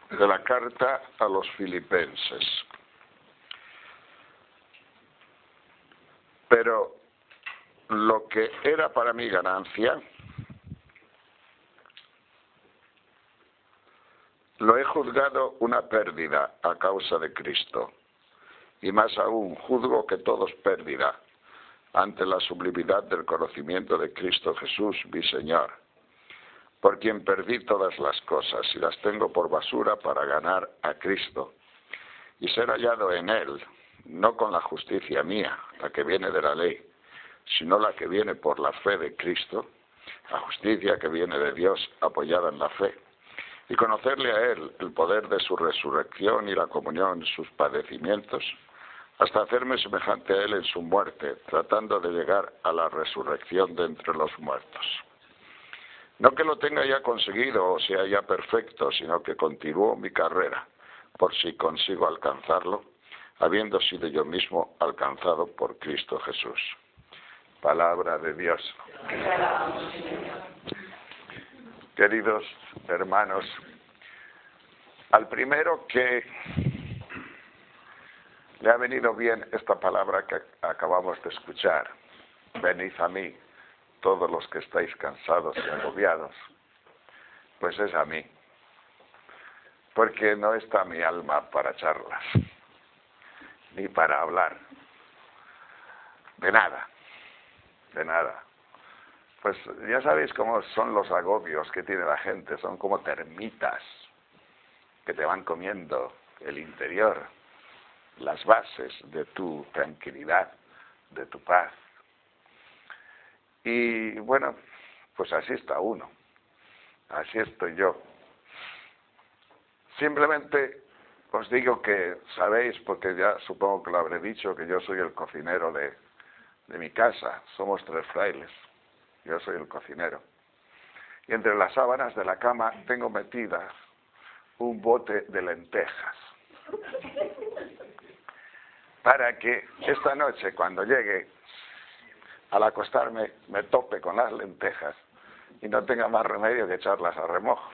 de la carta a los Filipenses. Pero lo que era para mí ganancia, lo he juzgado una pérdida a causa de Cristo, y más aún juzgo que todo es pérdida ante la sublimidad del conocimiento de Cristo Jesús, mi Señor, por quien perdí todas las cosas y las tengo por basura para ganar a Cristo y ser hallado en Él, no con la justicia mía, la que viene de la ley, sino la que viene por la fe de Cristo, la justicia que viene de Dios apoyada en la fe, y conocerle a Él el poder de su resurrección y la comunión en sus padecimientos, hasta hacerme semejante a Él en su muerte, tratando de llegar a la resurrección de entre los muertos. No que lo tenga ya conseguido o sea ya perfecto, sino que continúo mi carrera, por si consigo alcanzarlo, habiendo sido yo mismo alcanzado por Cristo Jesús. Palabra de Dios. Queridos hermanos, al primero que le ha venido bien esta palabra que acabamos de escuchar, venid a mí, todos los que estáis cansados y agobiados, pues es a mí, porque no está mi alma para charlas, ni para hablar, de nada. Pues ya sabéis cómo son los agobios que tiene la gente, son como termitas que te van comiendo el interior, las bases de tu tranquilidad, de tu paz. Y bueno, pues así está uno, así estoy yo. Simplemente os digo que sabéis, porque ya supongo que lo habré dicho, que yo soy el cocinero de mi casa, somos 3 frailes, yo soy el cocinero. Y entre las sábanas de la cama tengo metidas un bote de lentejas, para que esta noche cuando llegue, al acostarme, me tope con las lentejas y no tenga más remedio que echarlas a remojo,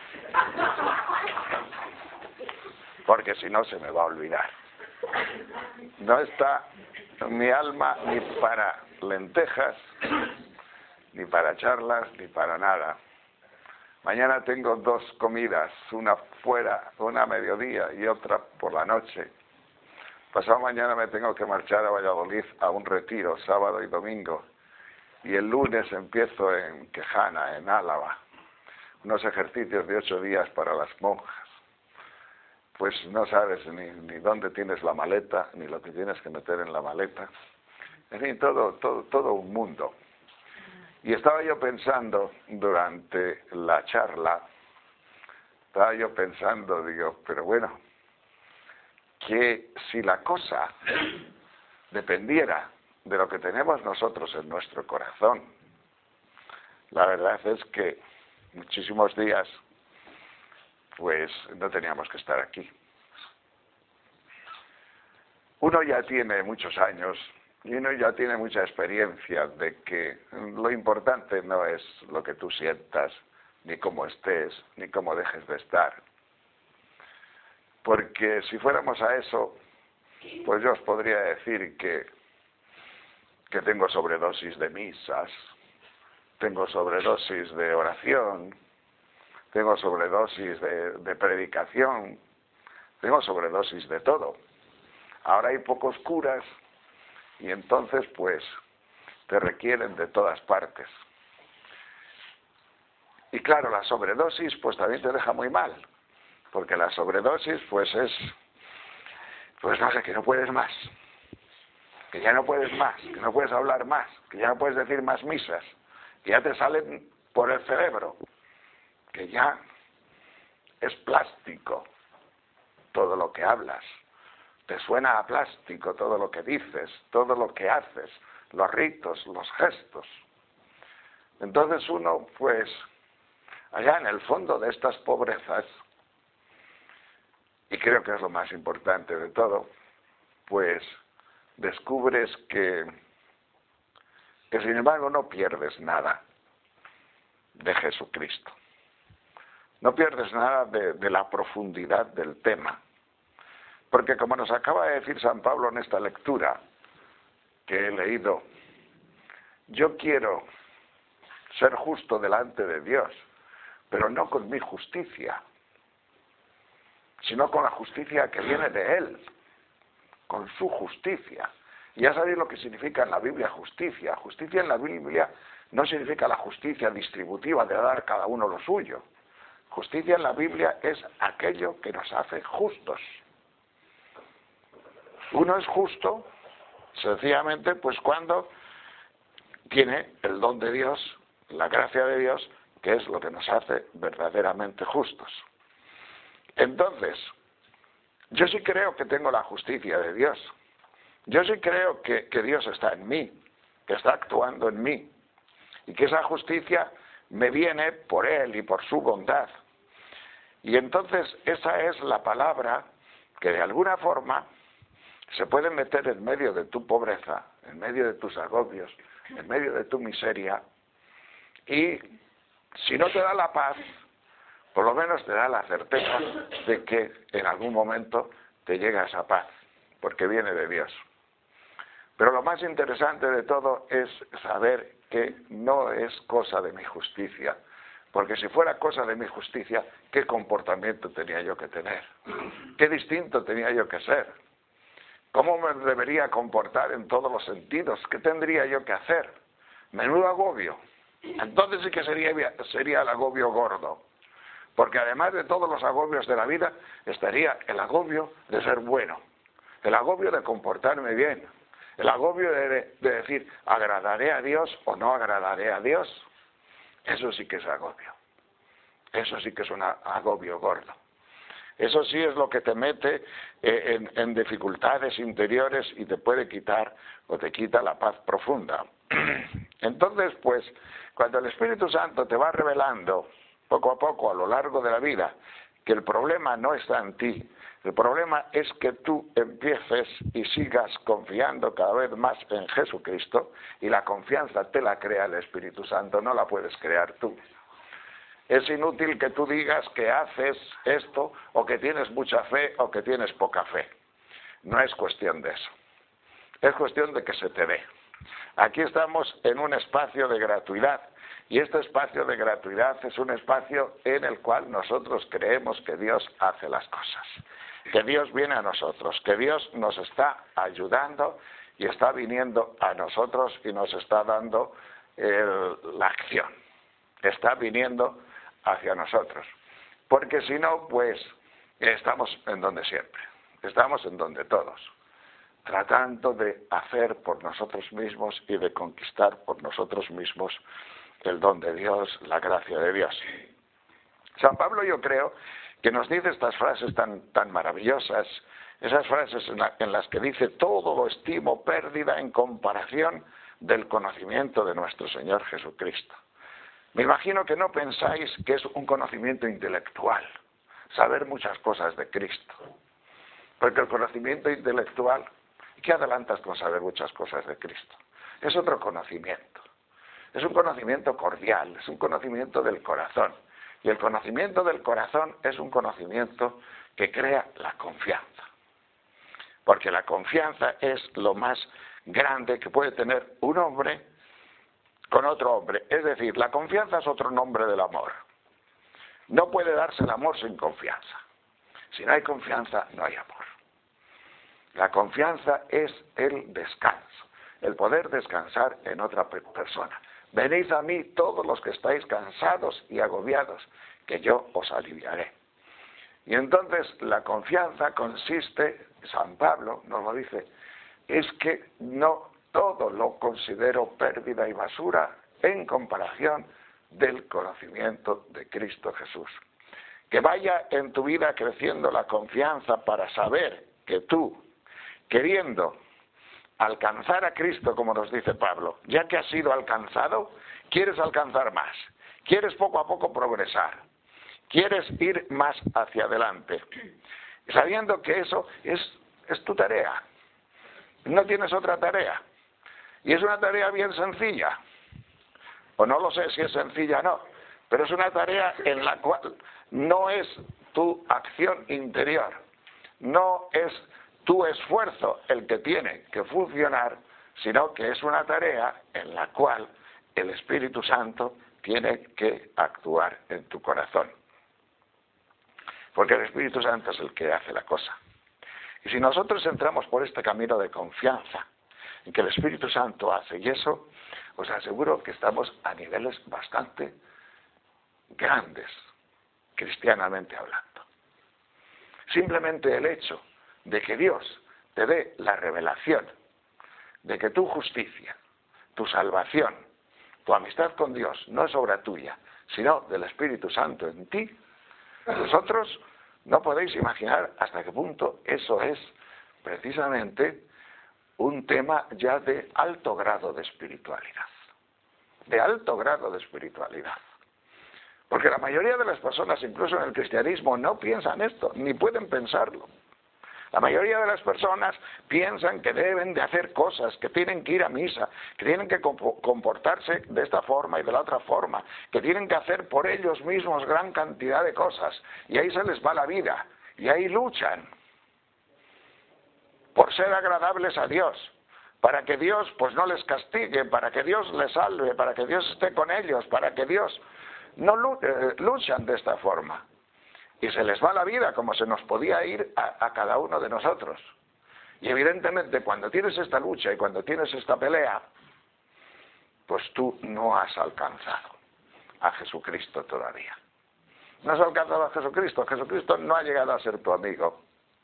porque si no se me va a olvidar. No está mi alma ni para lentejas, ni para charlas, ni para nada. Mañana tengo 2 comidas, una fuera, una a mediodía y otra por la noche. Pasado mañana me tengo que marchar a Valladolid a un retiro, sábado y domingo. Y el lunes empiezo en Quejana, en Álava, unos ejercicios de 8 días para las monjas. Pues no sabes ni dónde tienes la maleta, ni lo que tienes que meter en la maleta. En fin, todo un mundo. Y estaba yo pensando durante la charla, digo, pero bueno, que si la cosa dependiera de lo que tenemos nosotros en nuestro corazón, la verdad es que muchísimos días pues no teníamos que estar aquí. Uno ya tiene muchos años y uno ya tiene mucha experiencia de que lo importante no es lo que tú sientas, ni cómo estés, ni cómo dejes de estar. Porque si fuéramos a eso, pues yo os podría decir que tengo sobredosis de misas, tengo sobredosis de oración, tengo sobredosis de predicación, tengo sobredosis de todo. Ahora hay pocos curas y entonces pues te requieren de todas partes. Y claro, la sobredosis pues también te deja muy mal, porque la sobredosis pues es, pues no sé, que no puedes más, que ya no puedes más, que no puedes hablar más, que ya no puedes decir más misas, que ya te salen por el cerebro, que ya es plástico todo lo que hablas, te suena a plástico todo lo que dices, todo lo que haces, los ritos, los gestos. Entonces uno, pues, allá en el fondo de estas pobrezas, y creo que es lo más importante de todo, pues descubres que sin embargo no pierdes nada de Jesucristo. no pierdes nada de la profundidad del tema. Porque como nos acaba de decir San Pablo en esta lectura que he leído, yo quiero ser justo delante de Dios, pero no con mi justicia, sino con la justicia que viene de Él, con su justicia. Y ya sabéis lo que significa en la Biblia justicia. Justicia en la Biblia no significa la justicia distributiva de dar cada uno lo suyo. Justicia en la Biblia es aquello que nos hace justos. Uno es justo, sencillamente, pues cuando tiene el don de Dios, la gracia de Dios, que es lo que nos hace verdaderamente justos. Entonces, yo sí creo que tengo la justicia de Dios. Yo sí creo que Dios está en mí, que está actuando en mí, y que esa justicia me viene por Él y por su bondad. Y entonces esa es la palabra que de alguna forma se puede meter en medio de tu pobreza, en medio de tus agobios, en medio de tu miseria, y si no te da la paz, por lo menos te da la certeza de que en algún momento te llega esa paz, porque viene de Dios. Pero lo más interesante de todo es saber que no es cosa de mi justicia, porque si fuera cosa de mi justicia, ¿qué comportamiento tenía yo que tener? ¿Qué distinto tenía yo que ser? ¿Cómo me debería comportar en todos los sentidos? ¿Qué tendría yo que hacer? Menudo agobio. Entonces sí que sería el agobio gordo. Porque además de todos los agobios de la vida, estaría el agobio de ser bueno, el agobio de comportarme bien, el agobio de decir, ¿agradaré a Dios o no agradaré a Dios? Eso sí que es agobio. Eso sí que es un agobio gordo. Eso sí es lo que te mete en dificultades interiores y te puede quitar o te quita la paz profunda. Entonces, pues, cuando el Espíritu Santo te va revelando poco a poco a lo largo de la vida que el problema no está en ti, el problema es que tú empieces y sigas confiando cada vez más en Jesucristo, y la confianza te la crea el Espíritu Santo, no la puedes crear tú. Es inútil que tú digas que haces esto, o que tienes mucha fe, o que tienes poca fe. No es cuestión de eso. Es cuestión de que se te dé. Aquí estamos en un espacio de gratuidad, y este espacio de gratuidad es un espacio en el cual nosotros creemos que Dios hace las cosas, que Dios viene a nosotros, que Dios nos está ayudando y está viniendo a nosotros y nos está dando la acción. Está viniendo hacia nosotros. Porque si no, pues estamos en donde siempre. Estamos en donde todos. Tratando de hacer por nosotros mismos y de conquistar por nosotros mismos el don de Dios, la gracia de Dios. San Pablo, yo creo que nos dice estas frases tan maravillosas, esas frases en las que dice: todo lo estimo pérdida en comparación del conocimiento de nuestro Señor Jesucristo. Me imagino que no pensáis que es un conocimiento intelectual, saber muchas cosas de Cristo. Porque el conocimiento intelectual, ¿qué adelantas con saber muchas cosas de Cristo? Es otro conocimiento. Es un conocimiento cordial, es un conocimiento del corazón. Y el conocimiento del corazón es un conocimiento que crea la confianza. Porque la confianza es lo más grande que puede tener un hombre con otro hombre. Es decir, la confianza es otro nombre del amor. No puede darse el amor sin confianza. Si no hay confianza, no hay amor. La confianza es el descanso, el poder descansar en otra persona. Venid a mí todos los que estáis cansados y agobiados, que yo os aliviaré. Y entonces la confianza consiste, San Pablo nos lo dice, es que no todo lo considero pérdida y basura en comparación del conocimiento de Cristo Jesús. Que vaya en tu vida creciendo la confianza para saber que tú, queriendo alcanzar a Cristo, como nos dice Pablo, ya que has sido alcanzado, quieres alcanzar más, quieres poco a poco progresar, quieres ir más hacia adelante, sabiendo que eso es tu tarea, no tienes otra tarea, y es una tarea bien sencilla, o no lo sé si es sencilla o no, pero es una tarea en la cual no es tu acción interior, no es tu esfuerzo el que tiene que funcionar, sino que es una tarea en la cual el Espíritu Santo tiene que actuar en tu corazón. Porque el Espíritu Santo es el que hace la cosa. Y si nosotros entramos por este camino de confianza en que el Espíritu Santo hace, y eso os aseguro que estamos a niveles bastante grandes, cristianamente hablando. Simplemente el hecho de que Dios te dé la revelación de que tu justicia, tu salvación, tu amistad con Dios no es obra tuya, sino del Espíritu Santo en ti, vosotros no podéis imaginar hasta qué punto eso es precisamente un tema ya de alto grado de espiritualidad. De alto grado de espiritualidad. Porque la mayoría de las personas, incluso en el cristianismo, no piensan esto, ni pueden pensarlo. La mayoría de las personas piensan que deben de hacer cosas, que tienen que ir a misa, que tienen que comportarse de esta forma y de la otra forma, que tienen que hacer por ellos mismos gran cantidad de cosas, y ahí se les va la vida, y ahí luchan por ser agradables a Dios, para que Dios pues no les castigue, para que Dios les salve, para que Dios esté con ellos, para que Dios no luchan de esta forma. Y se les va la vida como se nos podía ir a cada uno de nosotros. Y evidentemente cuando tienes esta lucha y cuando tienes esta pelea, pues tú no has alcanzado a Jesucristo todavía. No has alcanzado a Jesucristo. Jesucristo no ha llegado a ser tu amigo.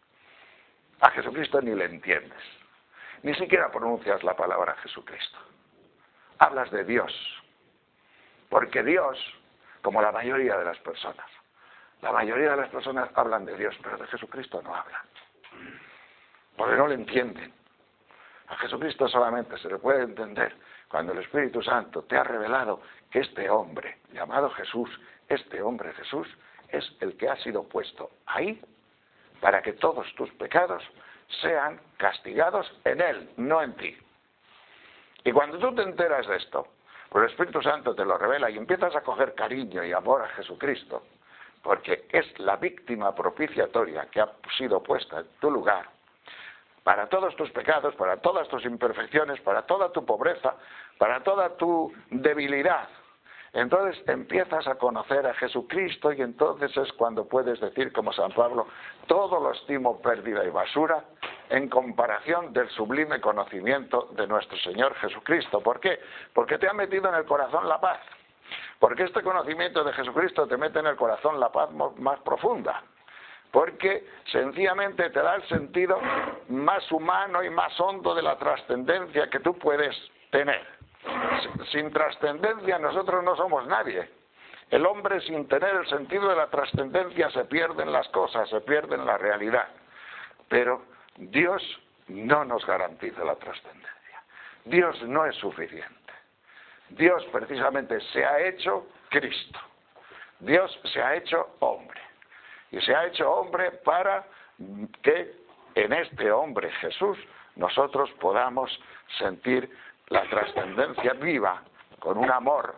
A Jesucristo ni le entiendes. Ni siquiera pronuncias la palabra Jesucristo. Hablas de Dios. Porque Dios, como la mayoría de las personas hablan de Dios, pero de Jesucristo no hablan. Porque no le entienden. A Jesucristo solamente se le puede entender cuando el Espíritu Santo te ha revelado que este hombre, llamado Jesús, este hombre Jesús, es el que ha sido puesto ahí para que todos tus pecados sean castigados en Él, no en ti. Y cuando tú te enteras de esto, pues el Espíritu Santo te lo revela y empiezas a coger cariño y amor a Jesucristo, porque es la víctima propiciatoria que ha sido puesta en tu lugar, para todos tus pecados, para todas tus imperfecciones, para toda tu pobreza, para toda tu debilidad. Entonces empiezas a conocer a Jesucristo y entonces es cuando puedes decir, como San Pablo, todo lo estimo pérdida y basura en comparación del sublime conocimiento de nuestro Señor Jesucristo. ¿Por qué? Porque te ha metido en el corazón la paz. Porque este conocimiento de Jesucristo te mete en el corazón la paz más profunda. Porque sencillamente te da el sentido más humano y más hondo de la trascendencia que tú puedes tener. Sin trascendencia nosotros no somos nadie. El hombre sin tener el sentido de la trascendencia se pierde en las cosas, se pierde en la realidad. Pero Dios no nos garantiza la trascendencia. Dios no es suficiente. Dios precisamente se ha hecho Cristo. Dios se ha hecho hombre. Y se ha hecho hombre para que en este hombre Jesús nosotros podamos sentir la trascendencia viva con un amor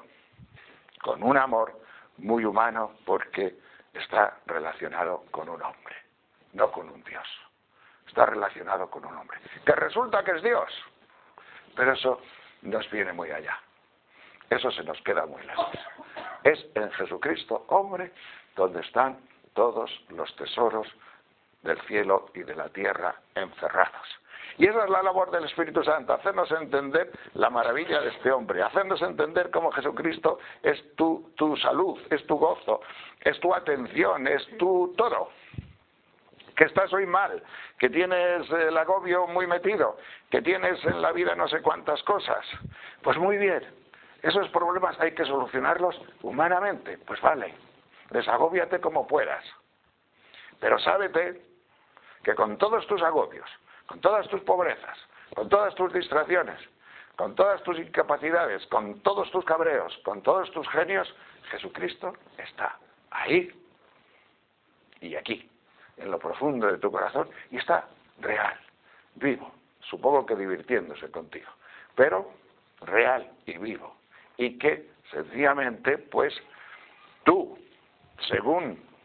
muy humano, porque está relacionado con un hombre, no con un Dios. Está relacionado con un hombre, que resulta que es Dios, pero eso nos viene muy allá. Eso se nos queda muy lejos. Es en Jesucristo, hombre, donde están todos los tesoros del cielo y de la tierra encerrados. Y esa es la labor del Espíritu Santo, hacernos entender la maravilla de este hombre, hacernos entender cómo Jesucristo es tu salud, es tu gozo, es tu atención, es tu todo. Que estás hoy mal, que tienes el agobio muy metido, que tienes en la vida no sé cuántas cosas. Pues muy bien, esos problemas hay que solucionarlos humanamente, pues vale, desagóbiate como puedas. Pero sábete que con todos tus agobios, con todas tus pobrezas, con todas tus distracciones, con todas tus incapacidades, con todos tus cabreos, con todos tus genios, Jesucristo está ahí y aquí, en lo profundo de tu corazón, y está real, vivo, supongo que divirtiéndose contigo, pero real y vivo, y que sencillamente, pues, tú, según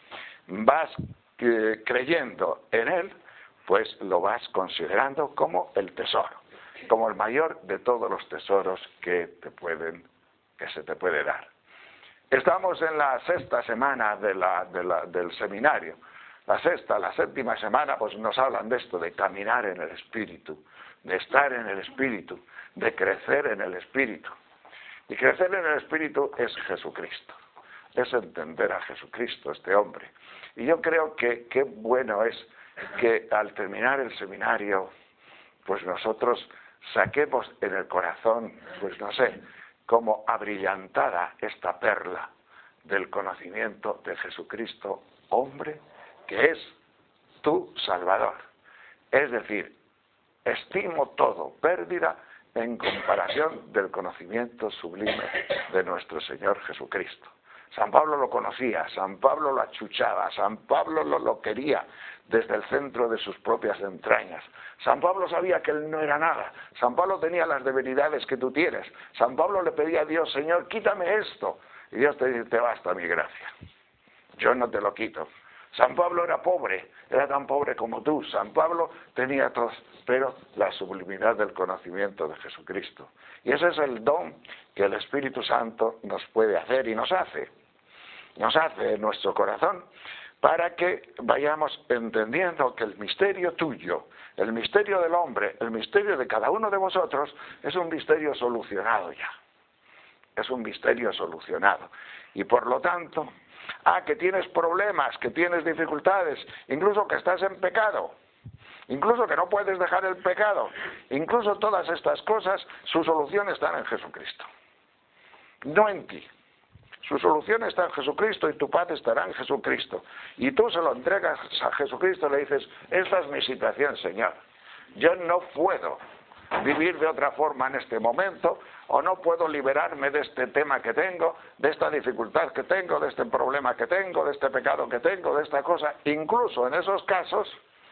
vas creyendo en Él, pues lo vas considerando como el tesoro, como el mayor de todos los tesoros que se te puede dar. Estamos en la sexta semana del seminario. La séptima semana, pues nos hablan de esto, de caminar en el Espíritu, de estar en el Espíritu, de crecer en el Espíritu. Y crecer en el Espíritu es Jesucristo, es entender a Jesucristo, este hombre. Y yo creo que qué bueno es que al terminar el seminario, pues nosotros saquemos en el corazón, pues no sé, como abrillantada esta perla del conocimiento de Jesucristo, hombre, que es tu Salvador. Es decir, estimo todo pérdida en comparación del conocimiento sublime de nuestro Señor Jesucristo. San Pablo lo conocía, San Pablo lo achuchaba, San Pablo lo quería desde el centro de sus propias entrañas. San Pablo sabía que él no era nada. San Pablo tenía las debilidades que tú tienes. San Pablo le pedía a Dios, Señor, quítame esto. Y Dios te dice, te basta mi gracia. Yo no te lo quito. San Pablo era pobre, era tan pobre como tú. San Pablo tenía todo, pero la sublimidad del conocimiento de Jesucristo. Y ese es el don que el Espíritu Santo nos puede hacer y nos hace en nuestro corazón, para que vayamos entendiendo que el misterio tuyo, el misterio del hombre, el misterio de cada uno de vosotros, es un misterio solucionado ya. Es un misterio solucionado. Y por lo tanto, que tienes problemas, que tienes dificultades, incluso que estás en pecado, incluso que no puedes dejar el pecado, incluso todas estas cosas, su solución está en Jesucristo, no en ti. Su solución está en Jesucristo y tu paz estará en Jesucristo. Y tú se lo entregas a Jesucristo y le dices, esta es mi situación, Señor. Yo no puedo vivir de otra forma en este momento, o no puedo liberarme de este tema que tengo, de esta dificultad que tengo, de este problema que tengo, de este pecado que tengo, de esta cosa. Incluso en esos casos,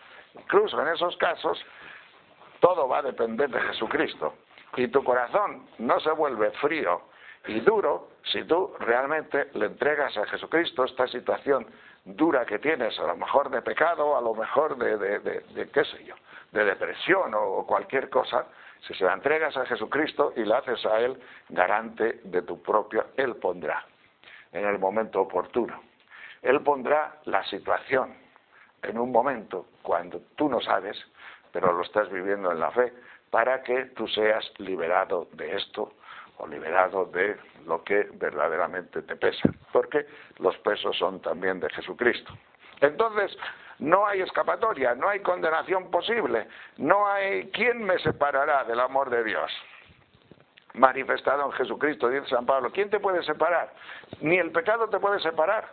todo va a depender de Jesucristo. Y tu corazón no se vuelve frío y duro si tú realmente le entregas a Jesucristo esta situación dura que tienes, a lo mejor de pecado, a lo mejor de qué sé yo, de depresión o cualquier cosa. Si se la entregas a Jesucristo y la haces a Él garante de tu propio, Él pondrá en el momento oportuno. Él pondrá la situación en un momento cuando tú no sabes, pero lo estás viviendo en la fe, para que tú seas liberado de esto o liberado de lo que verdaderamente te pesa, porque los pesos son también de Jesucristo. Entonces, no hay escapatoria, no hay condenación posible, no hay ¿quién me separará del amor de Dios? Manifestado en Jesucristo, dice San Pablo. ¿Quién te puede separar? Ni el pecado te puede separar,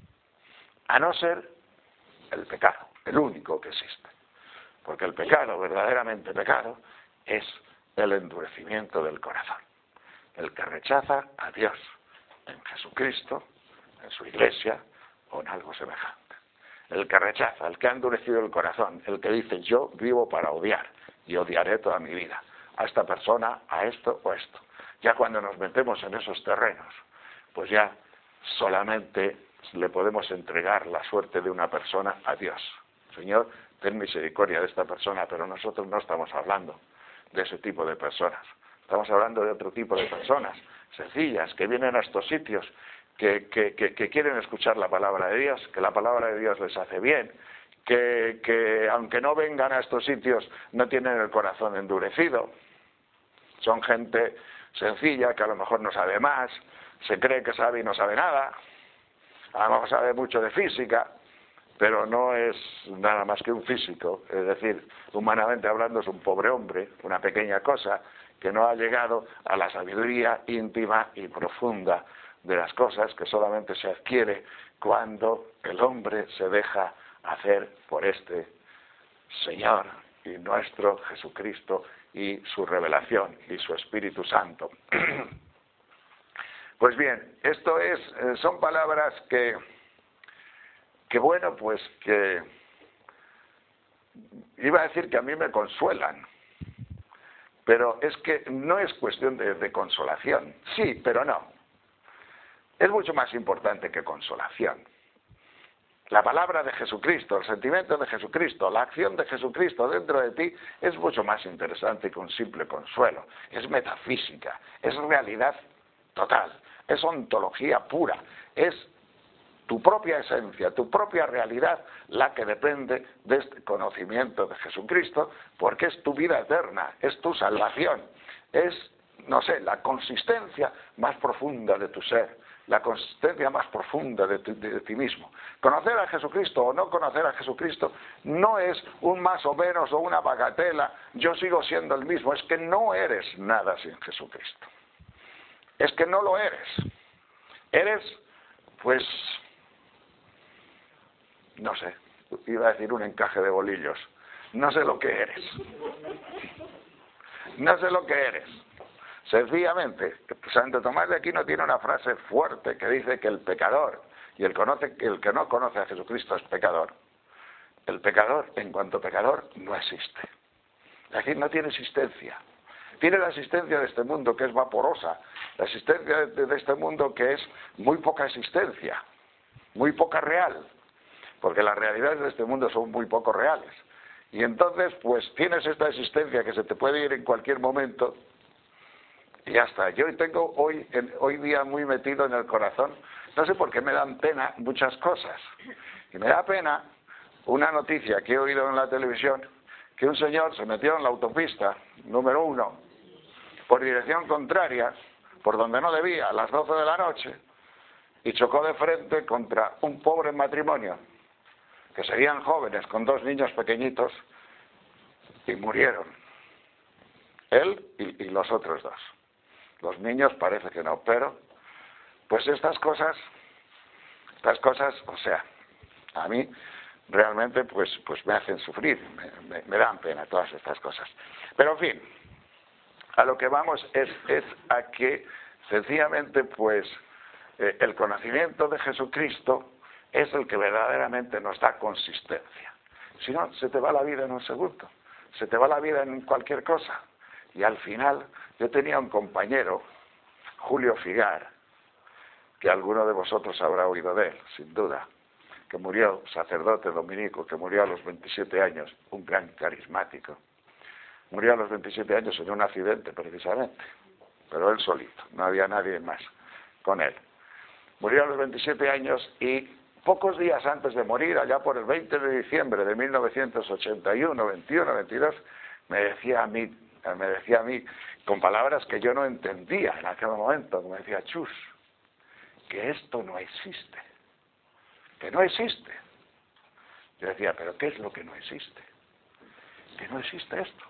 a no ser el pecado, el único que existe. Porque el pecado, verdaderamente pecado, es el endurecimiento del corazón. El que rechaza a Dios en Jesucristo, en su iglesia o en algo semejante. El que rechaza, el que ha endurecido el corazón, el que dice yo vivo para odiar y odiaré toda mi vida a esta persona, a esto o esto. Ya cuando nos metemos en esos terrenos, pues ya solamente le podemos entregar la suerte de una persona a Dios. Señor, ten misericordia de esta persona, pero nosotros no estamos hablando de ese tipo de personas. Estamos hablando de otro tipo de personas, sencillas, que vienen a estos sitios, que quieren escuchar la palabra de Dios, que la palabra de Dios les hace bien, que aunque no vengan a estos sitios, no tienen el corazón endurecido. Son gente sencilla, que a lo mejor no sabe más, se cree que sabe y no sabe nada, a lo mejor sabe mucho de física, pero no es nada más que un físico, es decir, humanamente hablando es un pobre hombre, una pequeña cosa, que no ha llegado a la sabiduría íntima y profunda de las cosas que solamente se adquiere cuando el hombre se deja hacer por este Señor y nuestro Jesucristo y su revelación y su Espíritu Santo. Pues bien, esto son palabras que bueno, pues que iba a decir que a mí me consuelan, pero es que no es cuestión de consolación. Sí, pero no. Es mucho más importante que consolación. La palabra de Jesucristo, el sentimiento de Jesucristo, la acción de Jesucristo dentro de ti es mucho más interesante que un simple consuelo. Es metafísica, es realidad total, es ontología pura, es tu propia esencia, tu propia realidad, la que depende de este conocimiento de Jesucristo, porque es tu vida eterna, es tu salvación, es, no sé, la consistencia más profunda de tu ser, la consistencia más profunda de ti mismo. Conocer a Jesucristo o no conocer a Jesucristo no es un más o menos o una bagatela, yo sigo siendo el mismo, es que no eres nada sin Jesucristo. Es que no lo eres. Eres, pues, no sé, iba a decir un encaje de bolillos. No sé lo que eres. No sé lo que eres. Sencillamente, Santo Tomás de Aquino tiene una frase fuerte que dice que el pecador y el que no conoce a Jesucristo es pecador. El pecador, en cuanto pecador, no existe. Es decir, no tiene existencia. Tiene la existencia de este mundo que es vaporosa, la existencia de este mundo que es muy poca existencia, muy poca real, porque las realidades de este mundo son muy poco reales. Y entonces, pues tienes esta existencia que se te puede ir en cualquier momento y ya está. Yo tengo hoy día muy metido en el corazón, no sé por qué me dan pena muchas cosas. Y me da pena una noticia que he oído en la televisión, que un señor se metió en la autopista número 1 por dirección contraria, por donde no debía, a las 12 de la noche, y chocó de frente contra un pobre matrimonio, que serían jóvenes con 2 niños pequeñitos, y murieron. Él y los otros 2. Los niños parece que no, pero pues estas cosas, o sea, a mí realmente pues me hacen sufrir, me dan pena todas estas cosas. Pero en fin, a lo que vamos es a que sencillamente pues el conocimiento de Jesucristo es el que verdaderamente nos da consistencia. Si no, se te va la vida en un segundo, se te va la vida en cualquier cosa. Y al final, yo tenía un compañero, Julio Figar, que alguno de vosotros habrá oído de él, sin duda, que murió, sacerdote dominico, que murió a los 27 años, un gran carismático. Murió a los 27 años en un accidente, precisamente, pero él solito, no había nadie más con él. Murió a los 27 años y pocos días antes de morir, allá por el 20 de diciembre de 1981, 21, 22, me decía a mí, con palabras que yo no entendía en aquel momento, me decía, Chus, que esto no existe, que no existe. Yo decía, ¿pero qué es lo que no existe? Que no existe esto.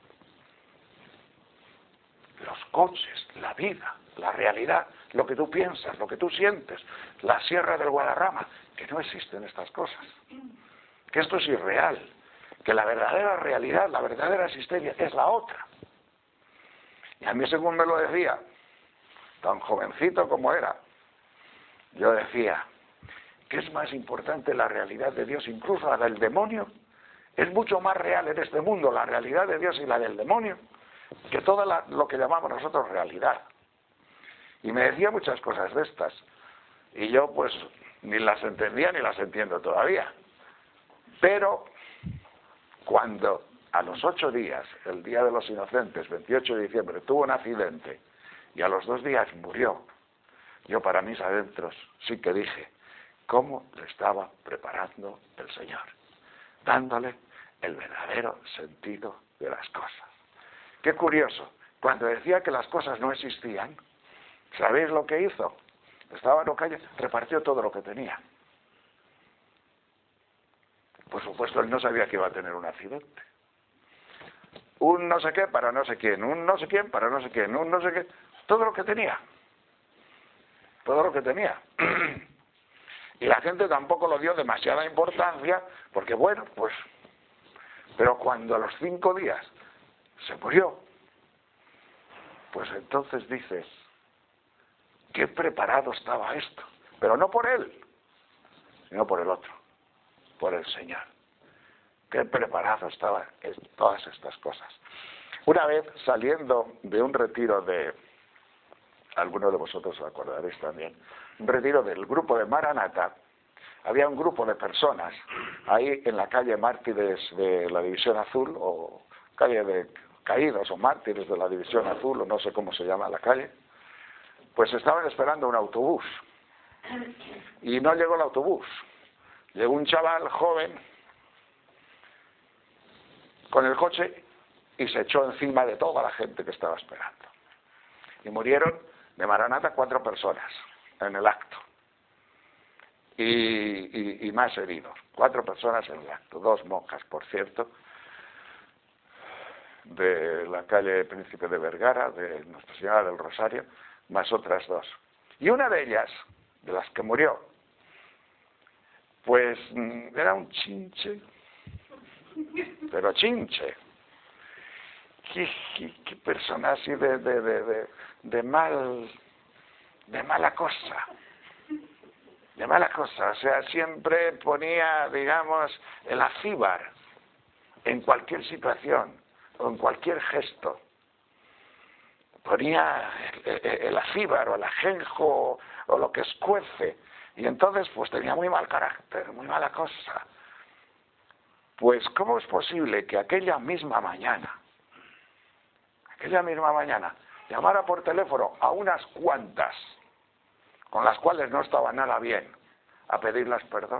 Los coches, la vida, la realidad, lo que tú piensas, lo que tú sientes, la Sierra del Guadarrama, que no existen estas cosas, que esto es irreal, que la verdadera realidad, la verdadera existencia es la otra. Y a mí, según me lo decía, tan jovencito como era, yo decía, ¿qué es más importante la realidad de Dios, incluso la del demonio? Es mucho más real en este mundo la realidad de Dios y la del demonio que todo lo que llamamos nosotros realidad. Y me decía muchas cosas de estas, y yo pues ni las entendía ni las entiendo todavía. Pero cuando a los 8 días, el Día de los Inocentes, 28 de diciembre, tuvo un accidente y a los 2 días murió, yo para mis adentros sí que dije cómo le estaba preparando el Señor, dándole el verdadero sentido de las cosas. Qué curioso, cuando decía que las cosas no existían, ¿sabéis lo que hizo? Estaba en la calle, repartió todo lo que tenía. Por supuesto, él no sabía que iba a tener un accidente. Un no sé qué para no sé quién, un no sé quién para no sé quién, un no sé qué, todo lo que tenía. Todo lo que tenía. Y la gente tampoco lo dio demasiada importancia, porque bueno, pues... Pero cuando a los 5 días se murió, pues entonces dices, qué preparado estaba esto. Pero no por él, sino por el otro, por el Señor. Qué preparado estaba en todas estas cosas. Una vez saliendo de un retiro de, algunos de vosotros os acordaréis también, un retiro del grupo de Maranatha, había un grupo de personas ahí en la calle Mártires de la División Azul, o calle de Caídos o Mártires de la División Azul, o no sé cómo se llama la calle, pues estaban esperando un autobús. Y no llegó el autobús. Llegó un chaval joven con el coche y se echó encima de toda la gente que estaba esperando. Y murieron de Maranata 4 personas en el acto. Y más heridos. 4 personas en el acto. 2 monjas, por cierto, de la calle Príncipe de Vergara, de Nuestra Señora del Rosario, más otras 2. Y una de ellas, de las que murió, pues era un chinche, pero chinche. Qué persona así de mala cosa. De mala cosa. O sea, siempre ponía, digamos, el acíbar en cualquier situación o en cualquier gesto. Ponía el acíbar o el ajenjo o lo que escuece. Y entonces pues tenía muy mal carácter, muy mala cosa. Pues ¿cómo es posible que aquella misma mañana, llamara por teléfono a unas cuantas, con las cuales no estaba nada bien, a pedirles perdón?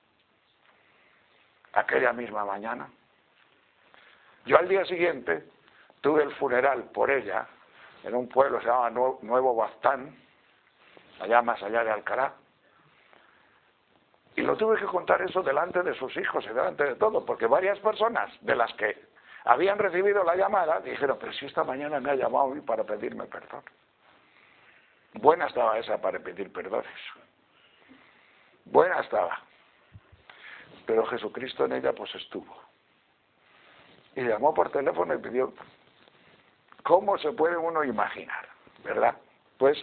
Aquella misma mañana. Yo al día siguiente tuve el funeral por ella en un pueblo que se llama Nuevo Baztán, allá más allá de Alcalá, y lo tuve que contar eso delante de sus hijos y delante de todo, porque varias personas de las que habían recibido la llamada dijeron, pero si esta mañana me ha llamado hoy para pedirme perdón. Buena estaba esa para pedir perdones. Buena estaba. Pero Jesucristo en ella pues estuvo. Y llamó por teléfono y pidió. ¿Cómo se puede uno imaginar? ¿Verdad? Pues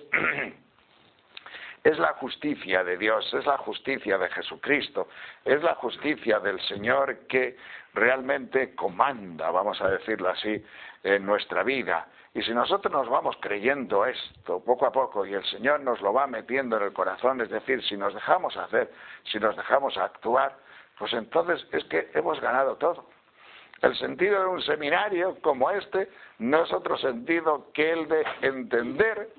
es la justicia de Dios, es la justicia de Jesucristo, es la justicia del Señor que realmente comanda, vamos a decirlo así, en nuestra vida. Y si nosotros nos vamos creyendo esto poco a poco y el Señor nos lo va metiendo en el corazón, es decir, si nos dejamos hacer, si nos dejamos actuar, pues entonces es que hemos ganado todo. El sentido de un seminario como este no es otro sentido que el de entender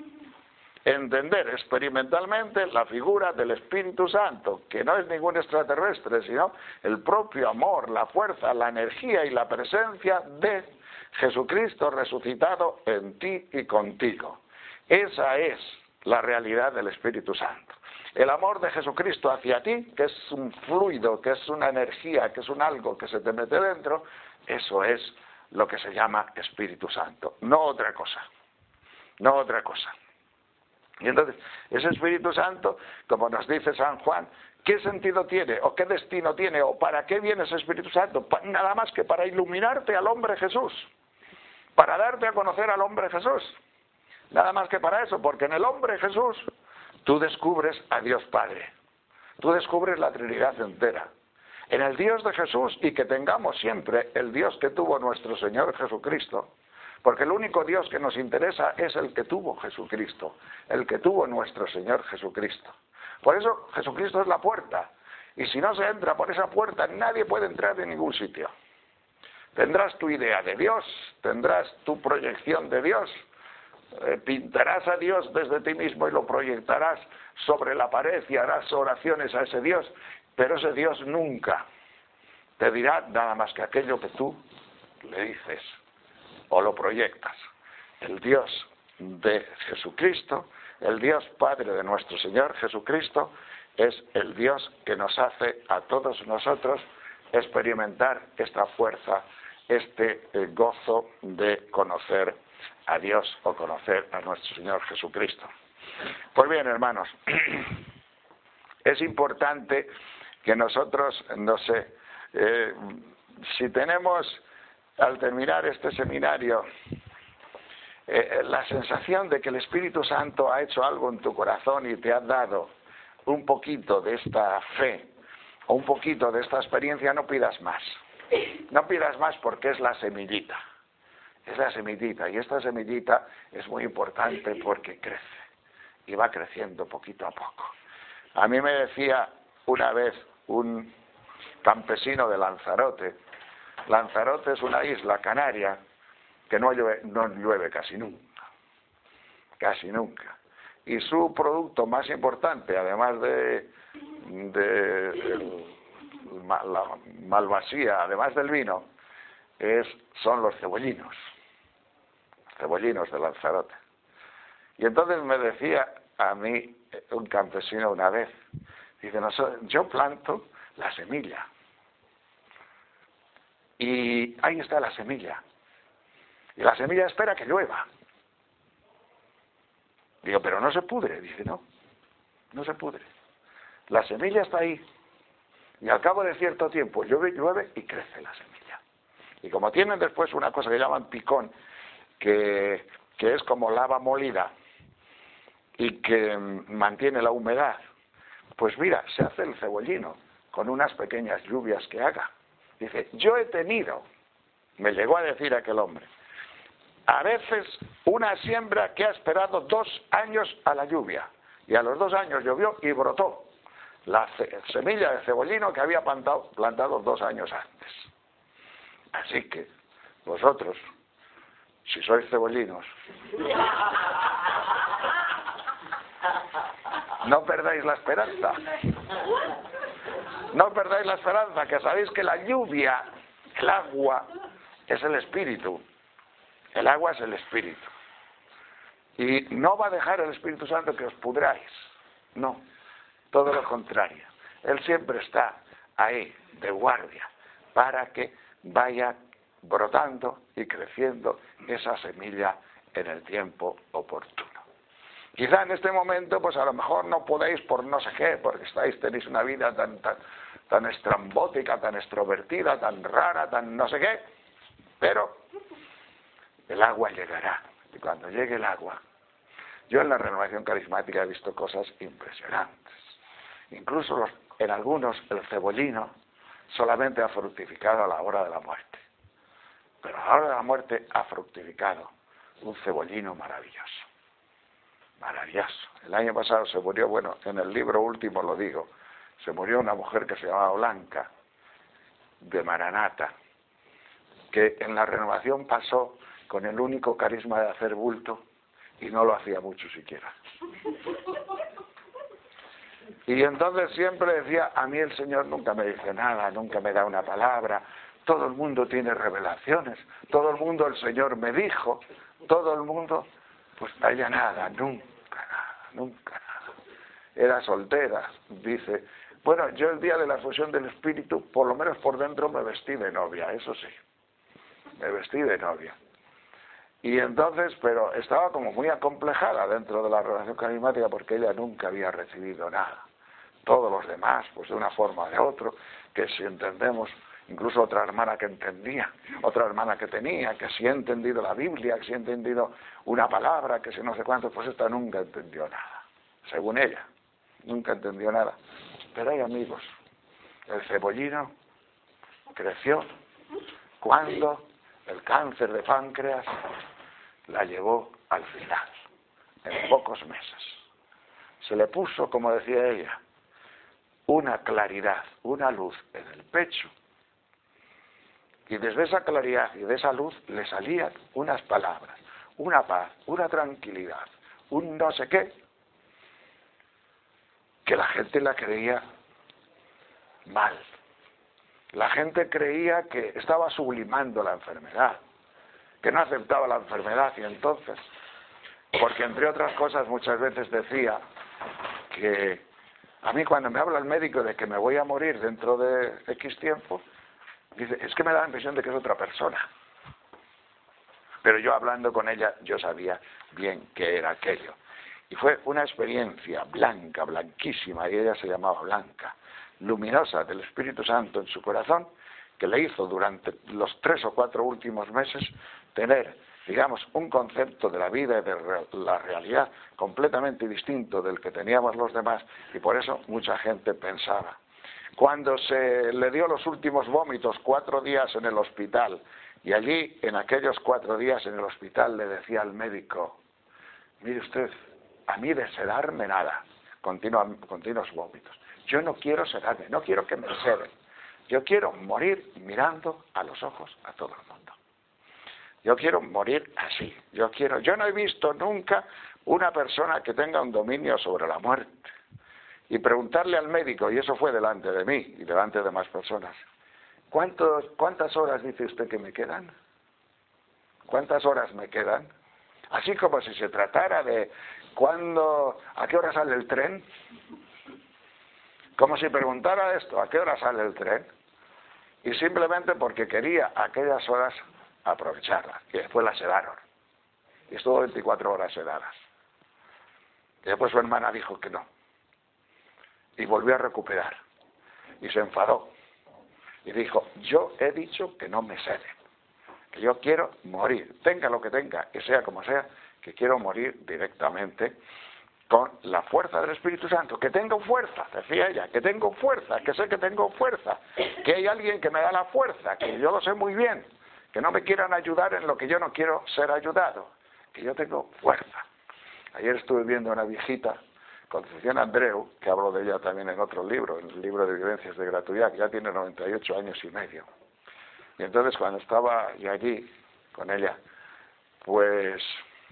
experimentalmente la figura del Espíritu Santo, que no es ningún extraterrestre, sino el propio amor, la fuerza, la energía y la presencia de Jesucristo resucitado en ti y contigo. Esa es la realidad del Espíritu Santo. El amor de Jesucristo hacia ti, que es un fluido, que es una energía, que es un algo que se te mete dentro, eso es lo que se llama Espíritu Santo, no otra cosa, no otra cosa. Y entonces, ese Espíritu Santo, como nos dice San Juan, ¿qué sentido tiene? ¿O qué destino tiene? ¿O para qué viene ese Espíritu Santo? Nada más que para iluminarte al hombre Jesús, para darte a conocer al hombre Jesús. Nada más que para eso, porque en el hombre Jesús tú descubres a Dios Padre, tú descubres la Trinidad entera. En el Dios de Jesús, y que tengamos siempre el Dios que tuvo nuestro Señor Jesucristo, porque el único Dios que nos interesa es el que tuvo Jesucristo, el que tuvo nuestro Señor Jesucristo. Por eso Jesucristo es la puerta, y si no se entra por esa puerta, nadie puede entrar en ningún sitio. Tendrás tu idea de Dios, tendrás tu proyección de Dios, pintarás a Dios desde ti mismo y lo proyectarás sobre la pared y harás oraciones a ese Dios, pero ese Dios nunca te dirá nada más que aquello que tú le dices o lo proyectas. El Dios de Jesucristo, el Dios Padre de nuestro Señor Jesucristo, es el Dios que nos hace a todos nosotros experimentar esta fuerza, este gozo de conocer a Dios o conocer a nuestro Señor Jesucristo. Pues bien, hermanos, es importante que nosotros, no sé, si tenemos al terminar este seminario la sensación de que el Espíritu Santo ha hecho algo en tu corazón y te ha dado un poquito de esta fe o un poquito de esta experiencia, no pidas más. No pidas más porque es la semillita. Es la semillita, y esta semillita es muy importante porque crece y va creciendo poquito a poco. A mí me decía una vez un campesino de Lanzarote. Lanzarote es una isla canaria que no llueve casi nunca. Y su producto más importante, además de la malvasía, además del vino, son los cebollinos de Lanzarote. Y entonces me decía a mí un campesino una vez, dice, yo planto la semilla y ahí está la semilla y la semilla espera que llueva. Digo, pero no se pudre. Dice, no se pudre, la semilla está ahí y al cabo de cierto tiempo llueve y crece la semilla. Y como tienen después una cosa que llaman picón, que es como lava molida y que mantiene la humedad, pues mira, se hace el cebollino con unas pequeñas lluvias que haga. Dice, yo he tenido, me llegó a decir aquel hombre, a veces una siembra que ha esperado 2 años a la lluvia, y a los 2 años llovió y brotó la semilla de cebollino que había plantado 2 años antes. Así que vosotros, si sois cebollinos, no perdáis la esperanza. No perdáis la esperanza, que sabéis que la lluvia, el agua, es el Espíritu. El agua es el Espíritu. Y no va a dejar el Espíritu Santo que os pudráis. No, todo lo contrario. Él siempre está ahí, de guardia, para que vaya brotando y creciendo esa semilla en el tiempo oportuno. Quizá en este momento, pues a lo mejor no podéis por no sé qué, porque tenéis una vida tan estrambótica, tan extrovertida, tan rara, tan no sé qué, pero el agua llegará. Y cuando llegue el agua, yo en la renovación carismática he visto cosas impresionantes. Incluso en algunos el cebollino solamente ha fructificado a la hora de la muerte. Pero a la hora de la muerte ha fructificado un cebollino maravilloso. Maravilloso. El año pasado se murió, bueno, en el libro último lo digo, se murió una mujer que se llamaba Blanca, de Maranata, que en la renovación pasó con el único carisma de hacer bulto y no lo hacía mucho siquiera. Y entonces siempre decía, a mí el Señor nunca me dice nada, nunca me da una palabra, todo el mundo tiene revelaciones, todo el mundo el Señor me dijo, todo el mundo, pues no haya nada, nunca nada. Era soltera, dice, bueno, yo el día de la fusión del Espíritu, por lo menos por dentro me vestí de novia, eso sí, me vestí de novia. Y entonces, pero estaba como muy acomplejada dentro de la relación carismática porque ella nunca había recibido nada. Todos los demás, pues de una forma o de otra, que si entendemos, incluso otra hermana que entendía, otra hermana que tenía, que si ha entendido la Biblia, que si ha entendido una palabra, que si no sé cuánto, pues esta nunca entendió nada. Según ella, nunca entendió nada. Pero hay amigos, el cebollino creció cuando el cáncer de páncreas la llevó al final, en pocos meses. Se le puso, como decía ella, una claridad, una luz en el pecho, y desde esa claridad y de esa luz le salían unas palabras, una paz, una tranquilidad, un no sé qué, que la gente la creía mal. La gente creía que estaba sublimando la enfermedad, que no aceptaba la enfermedad, y entonces, porque entre otras cosas muchas veces decía que a mí cuando me habla el médico de que me voy a morir dentro de X tiempo, dice, es que me da la impresión de que es otra persona. Pero yo hablando con ella, yo sabía bien qué era aquello. Y fue una experiencia blanca, blanquísima, y ella se llamaba Blanca, luminosa del Espíritu Santo en su corazón, que le hizo durante los 3 o 4 últimos meses tener, digamos, un concepto de la vida y de la realidad completamente distinto del que teníamos los demás, y por eso mucha gente pensaba. Cuando se le dio los últimos vómitos, 4 días en el hospital, y allí, en aquellos 4 días en el hospital, le decía al médico, mire usted, a mí de sedarme nada, continuos vómitos. Yo no quiero sedarme, no quiero que me seden. Yo quiero morir mirando a los ojos a todo el mundo. Yo quiero morir así. Yo no he visto nunca una persona que tenga un dominio sobre la muerte. Y preguntarle al médico, y eso fue delante de mí y delante de más personas, ¿cuántas horas dice usted que me quedan? ¿Cuántas horas me quedan? Así como si se tratara de ¿a qué hora sale el tren? Como si preguntara esto, ¿a qué hora sale el tren? Y simplemente porque quería aquellas horas aprovecharlas. Y después las sedaron. Y estuvo 24 horas sedadas. Y después su hermana dijo que no. Y volvió a recuperar. Y se enfadó. Y dijo, yo he dicho que no me seden. Que yo quiero morir. Tenga lo que tenga, que sea como sea, que quiero morir directamente con la fuerza del Espíritu Santo. Que tengo fuerza, decía ella, que tengo fuerza, que sé que tengo fuerza. Que hay alguien que me da la fuerza, que yo lo sé muy bien. Que no me quieran ayudar en lo que yo no quiero ser ayudado. Que yo tengo fuerza. Ayer estuve viendo a una viejita, Concepción Andreu, que hablo de ella también en otro libro, en el libro de Vivencias de Gratuidad, que ya tiene 98 años y medio. Y entonces cuando estaba yo allí con ella, pues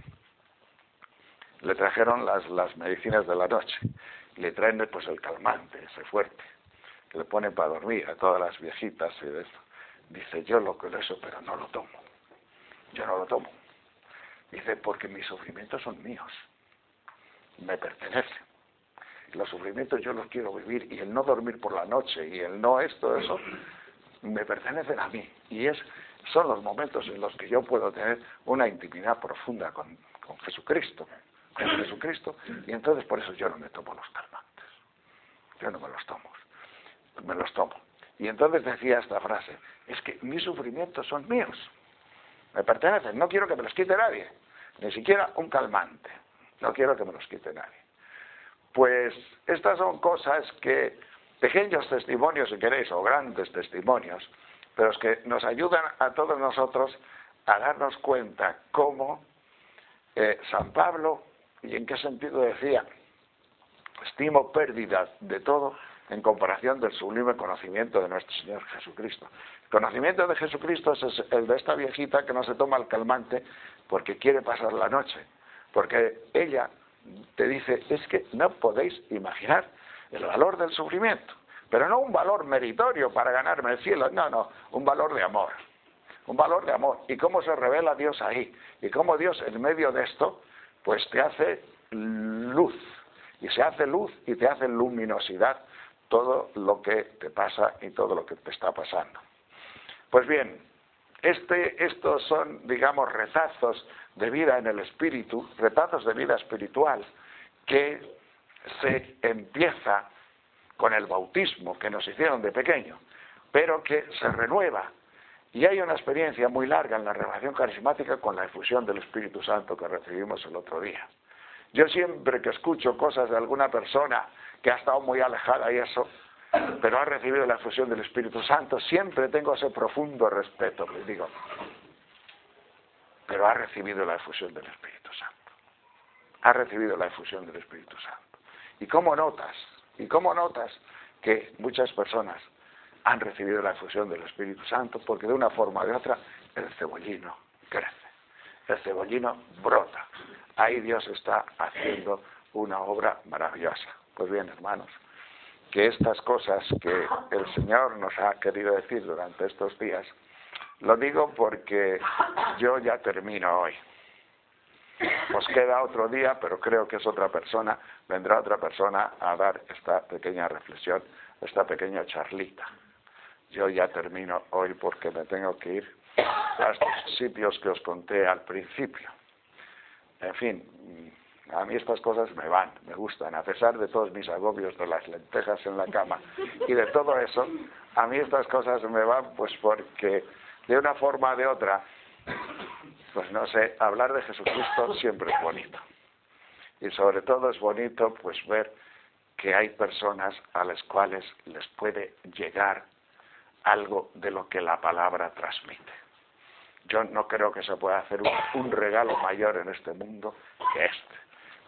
le trajeron las medicinas de la noche. Y le traen pues el calmante, ese fuerte, que le ponen para dormir a todas las viejitas y de eso. Dice, yo lo creo eso, pero no lo tomo. Yo no lo tomo. Dice, porque mis sufrimientos son míos. Me pertenecen. Los sufrimientos yo los quiero vivir, y el no dormir por la noche, y el no esto, eso, me pertenecen a mí. Y son los momentos en los que yo puedo tener una intimidad profunda con Jesucristo. Con Jesucristo. Y entonces por eso yo no me tomo los calmantes. Yo no me los tomo. Me los tomo. Y entonces decía esta frase, es que mis sufrimientos son míos. Me pertenecen, no quiero que me los quite nadie. Ni siquiera un calmante. No quiero que me los quite nadie. Pues estas son cosas que, pequeños testimonios si queréis, o grandes testimonios, pero es que nos ayudan a todos nosotros a darnos cuenta cómo San Pablo, y en qué sentido decía, estimo pérdida de todo en comparación del sublime conocimiento de nuestro Señor Jesucristo. El conocimiento de Jesucristo es el de esta viejita que no se toma el calmante porque quiere pasar la noche, porque ella te dice, es que no podéis imaginar el valor del sufrimiento, pero no un valor meritorio para ganarme el cielo, no, un valor de amor, y cómo se revela Dios ahí, y cómo Dios en medio de esto, pues te hace luz, y se hace luz y te hace luminosidad todo lo que te pasa y todo lo que te está pasando. Pues bien, estos son, digamos, retazos de vida en el espíritu, retazos de vida espiritual, que se empieza con el bautismo que nos hicieron de pequeño, pero que se renueva. Y hay una experiencia muy larga en la renovación carismática con la efusión del Espíritu Santo que recibimos el otro día. Yo siempre que escucho cosas de alguna persona que ha estado muy alejada y eso, pero ha recibido la efusión del Espíritu Santo, siempre tengo ese profundo respeto, les digo, pero ha recibido la efusión del Espíritu Santo. Ha recibido la efusión del Espíritu Santo. ¿Y cómo notas que muchas personas han recibido la efusión del Espíritu Santo? Porque de una forma o de otra el cebollino crece, el cebollino brota. Ahí Dios está haciendo una obra maravillosa. Pues bien, hermanos, que estas cosas que el Señor nos ha querido decir durante estos días, lo digo porque yo ya termino hoy. Os queda otro día, pero creo que es otra persona, vendrá otra persona a dar esta pequeña reflexión, esta pequeña charlita. Yo ya termino hoy porque me tengo que ir a estos sitios que os conté al principio. En fin, a mí estas cosas me gustan, a pesar de todos mis agobios de las lentejas en la cama y de todo eso, a mí estas cosas me van pues porque de una forma o de otra, pues no sé, hablar de Jesucristo siempre es bonito. Y sobre todo es bonito pues ver que hay personas a las cuales les puede llegar algo de lo que la palabra transmite. Yo no creo que se pueda hacer un regalo mayor en este mundo que este.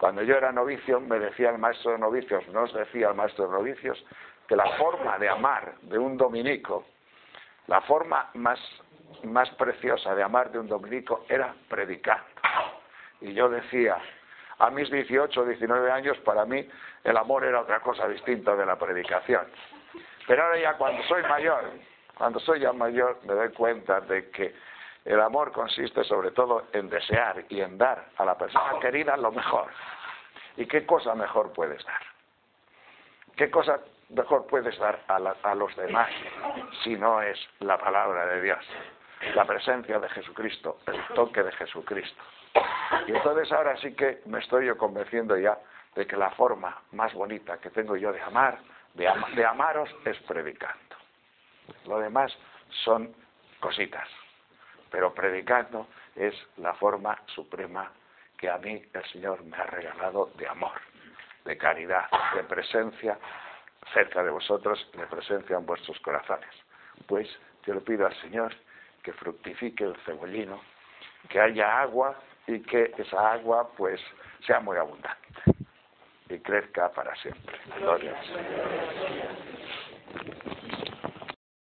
Cuando yo era novicio, me decía el maestro de novicios, nos decía el maestro de novicios, que la forma de amar de un dominico, la forma más preciosa de amar de un dominico era predicando. Y yo decía, a mis 18 o 19 años, para mí el amor era otra cosa distinta de la predicación. Pero ahora ya cuando soy ya mayor, me doy cuenta de que el amor consiste sobre todo en desear y en dar a la persona querida lo mejor. ¿Y qué cosa mejor puedes dar? ¿Qué cosa mejor puedes dar a los demás si no es la palabra de Dios, la presencia de Jesucristo, el toque de Jesucristo? Y entonces ahora sí que me estoy yo convenciendo ya de que la forma más bonita que tengo yo de amar, de amaros, es predicando. Lo demás son cositas, pero predicando es la forma suprema que a mí el Señor me ha regalado de amor, de caridad, de presencia cerca de vosotros, de presencia en vuestros corazones. Pues yo le pido al Señor que fructifique el cebollino, que haya agua y que esa agua pues sea muy abundante y crezca para siempre. Gloria al Señor.